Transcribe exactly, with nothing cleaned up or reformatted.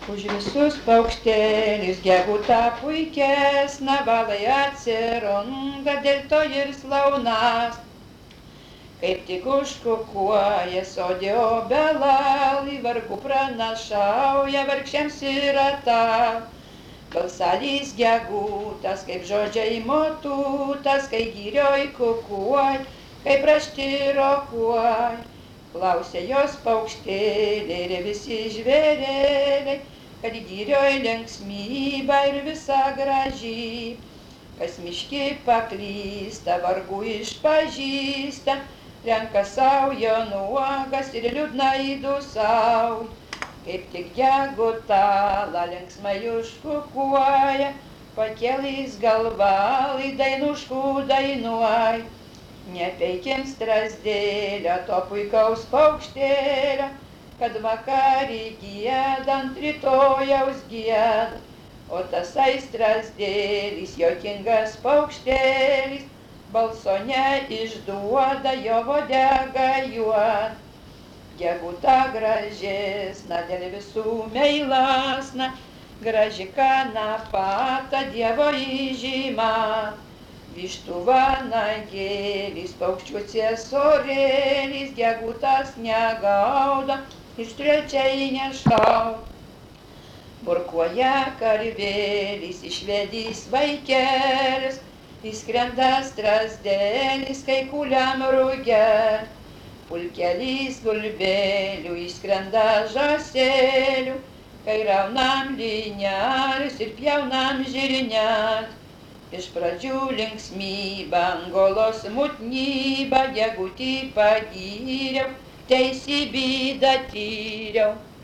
Už visus paukštėlius gegutą puikesnę balai atsiranda, dėl to ir slaunas. Kaip tik užkukuoja sodė obelai, vargu pranašauja vargšėms yra tau. Balsalys gegutas, kaip žodžiai motutas, kai girioj kukuoj, kaip praštirokuoj. Klausė jos paukštėliai ir visi žvėreliai, kad girioj linksmyba ir visa graži. Kas miški paklysta, vargu išpažįsta, renka saujo nuogas ir liūdnai dusauja. Kaip tik gegutala linksmai užkukuoja, pakėlys galvalai dainuškų dainuoj. Nepeikim strazdėlio, to puikaus paukštėlio, kad vakarį giedant rytojaus gieda. O tasai strazdėlis, jokingas paukštėlis, balso neišduoda, jo uodega juoda. Geguta gražesna, dėl visų meilasna, graži kanapata, Dievo įžyma. Vištų vanagėlis, paukščių ciesoriėlis, gegutas negauda, iš trečiai nešauda. Burkuoja karvėlis, išvedys vaikelis, įskrenda strazdėlis, kai kuliam ruge. Pulkelis gulbėlių, išskrenda žąselių, kai raunam linelius ir pjaunam žirnelį. Iš pradžių linksmybą, angolos mutnybą, gegutį pagyriau, teisybę tyriau.